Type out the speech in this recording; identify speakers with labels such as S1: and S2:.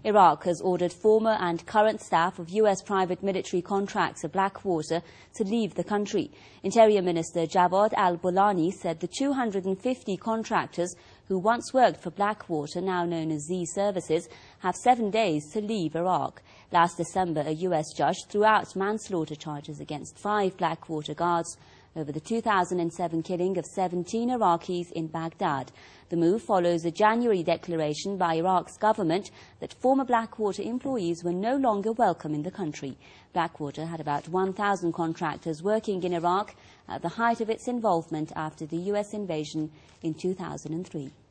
S1: Iraq has ordered former and current staff of U.S. private military contractor Blackwater to leave the country. Interior Minister Javad al-Bolani said the 250 contractors who once worked for Blackwater, now known as Z Services, have 7 days to leave Iraq. Last December, a U.S. judge threw out manslaughter charges against 5 Blackwater guards over the 2007 killing of 17 Iraqis in Baghdad. The move follows a January declaration by Iraq's government that former Blackwater employees were no longer welcome in the country. Blackwater had about 1,000 contractors working in Iraq at the height of its involvement after the U.S. invasion in 2003.